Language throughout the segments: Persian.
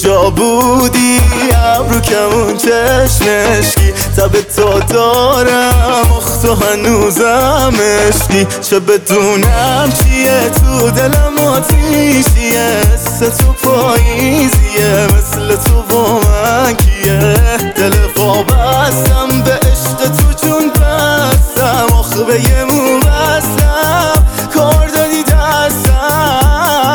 کجا بودی؟ ابرو کمون چشمشکی تب تو دارم اختو هنوزم عشقی چه بدونم چیه تو دلم آتیشیه حس تو پاییزیه مثل تو با من کیه دل وابستم به عشق تو جون بستم آخه به یه مو بستم کار دادی دستم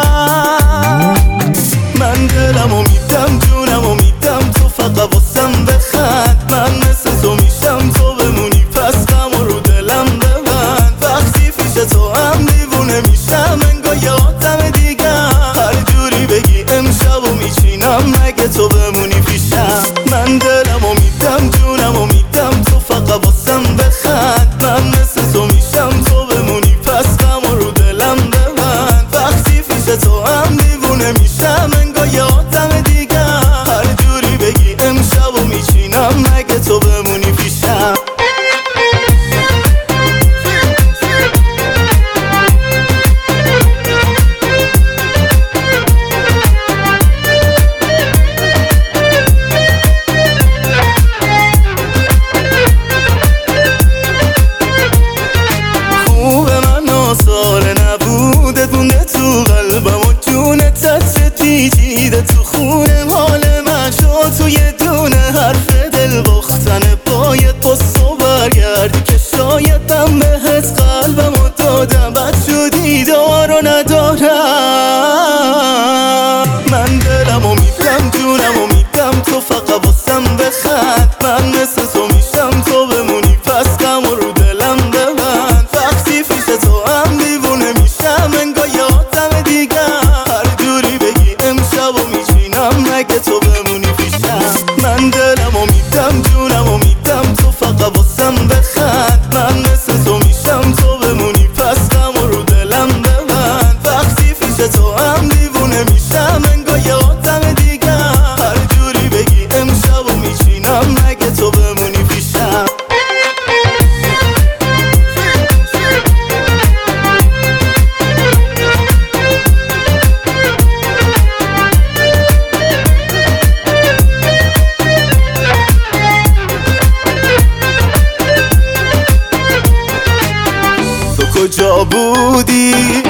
من دلم و میدم جونم و میدم تو فقط واسم بخند من مثل تو میشم تو بمونی پس غم رو دلم ببند وقتی پیش تو هم دیوونه میشم انگار یه آدم دیگم هر جوری بگی امشب و میچینم مگه تو بمونی پیشم من دلم و میدم جونم و میدم تو فقط واسم بخند من مثل تو میشم تو بمونی پس غم رو دلم ببند وقتی پیش تو هم دیوونه میشم انگار یه آدم دیگم هر جوری بگی امشب و میچینم مگه تو بمونی پیشم مونده تو قلبم و جونت تطرت پیچیده تو خونه حال من شد تو یه دونه حرف دل باختن باید با تو برگردی که شایدم بهت قلبم و دادم بد شدی دارو ندارم من دلم و میدم جونم و میدم تو فقط واسم بخند من مثل تو میشم تو بمونی پس غم رو دلم ببند وقتی پیش تو هم دیوونه میشم انگار یه آدم دیگم هر جوری بگی امشب و میچینم مگه تو بمونی پیشم من دلم و میدم جونم و میدم تو فقط واسم بخند من مثل تو میشم تو بمونی پس غم رو دلم ببند وقتی پیش تو هم دیوونه میشم انگار یه آدم دیگم هر جوری بگی امشب و میچینم مگه تو بمونی پیشم کجا بودی؟